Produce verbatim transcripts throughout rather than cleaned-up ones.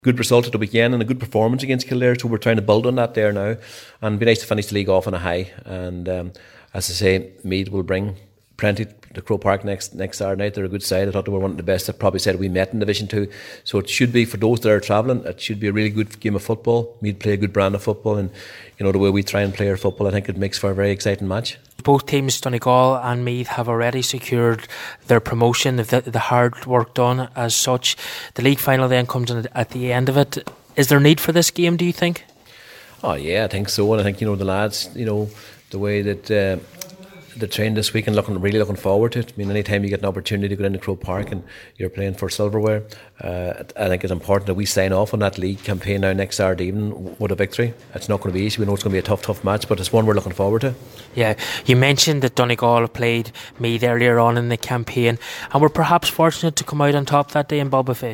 good result at the weekend and a good performance against Kildare, so we're trying to build on that there now, and it'd be nice to finish the league off on a high. And um, as I say, Meath will bring plenty to Croke Park next next Saturday night. They're a good side. I thought they were one of the best. I probably said we met in Division Two, so it should be, for those that are travelling, it should be a really good game of football. Meath play a good brand of football, and you know the way we try and play our football, I think it makes for a very exciting match. Both teams, Donegal and Meath, have already secured their promotion. The, the hard work done as such. The league final then comes in at the end of it. Is there need for this game, do you think? Oh yeah, I think so. And I think, you know, the lads, you know, the way that uh, they trained this week and looking really looking forward to it. I mean, any time you get an opportunity to go into Croke Park and you're playing for silverware, uh, I think it's important that we sign off on that league campaign now next Saturday evening with a victory. It's not going to be easy. We know it's going to be a tough, tough match, but it's one we're looking forward to. Yeah, you mentioned that Donegal played Meath earlier on in the campaign and were perhaps fortunate to come out on top that day in Ballbofey.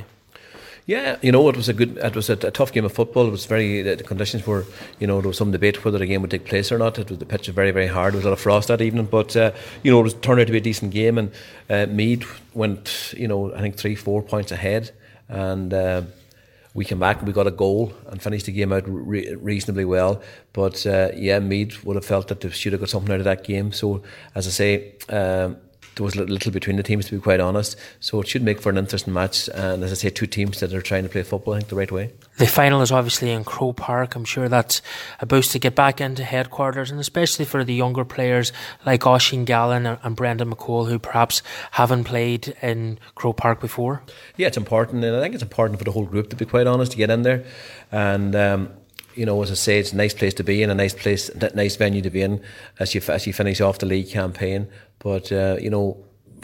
Yeah, you know, it was a good, it was a, a tough game of football. It was very, the conditions were, you know, there was some debate whether the game would take place or not. It was, the pitch was very, very hard. There was a lot of frost that evening, but uh, you know, it was turned out to be a decent game, and uh, Meath went, you know, I think three, four points ahead, and uh, we came back and we got a goal and finished the game out re- reasonably well. But uh, yeah, Meath would have felt that they should have got something out of that game. So, as I say, um, there was a little between the teams, to be quite honest, so it should make for an interesting match. And as I say, two teams that are trying to play football, I think, the right way. The final is obviously in Croke Park. I'm sure that's a boost to get back into headquarters, and especially for the younger players like Oisín Gallen and Brendan McCall, who perhaps haven't played in Croke Park before. Yeah, it's important, and I think it's important for the whole group, to be quite honest, to get in there. And um, you know, as I say, it's a nice place to be in, a nice place, a nice venue to be in as you as you finish off the league campaign. But uh, you know,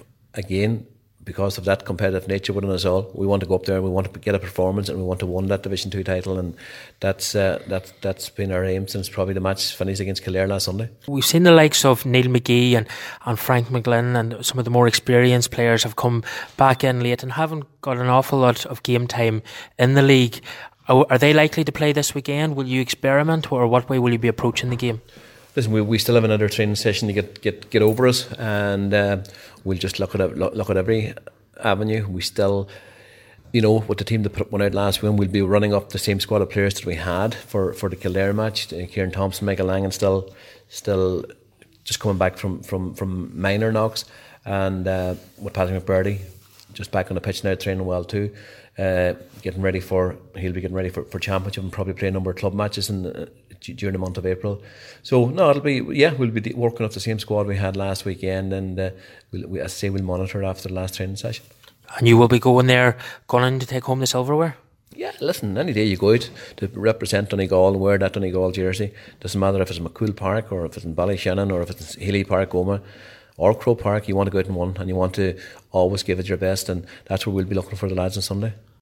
again, because of that competitive nature within us all, we want to go up there and we want to get a performance and we want to win that Division Two title, and that's uh, that that's been our aim since probably the match finished against Kildare last Sunday. We've seen the likes of Neil McGee and, and Frank McGlynn, and some of the more experienced players have come back in late and haven't got an awful lot of game time in the league. Are they likely to play this weekend? Will you experiment, or what way will you be approaching the game? Listen, we we still have another training session to get get, get over us, and uh, we'll just look at look, look at every avenue. We still, you know, with the team that put one out last week, we'll be running up the same squad of players that we had for, for the Kildare match. Kieran Thompson, Michael Langan still still just coming back from from, from minor knocks, and uh, with Patrick McBurdy just back on the pitch now, training well too. Uh, getting ready for he'll be getting ready for, for championship and probably play a number of club matches in uh, during the month of April. So no, it'll be yeah we'll be working off the same squad we had last weekend, and uh, we'll, we, as I say, we'll monitor it after the last training session. And you will be going there, going to take home the silverware? Yeah, listen, any day you go out to represent Donegal and wear that Donegal jersey, doesn't matter if it's in McCool Park or if it's in Ballyshannon or if it's in Healy Park, Goma or Croke Park, you want to go out and win, and you want to always give it your best, and that's where we'll be looking for the lads on Sunday.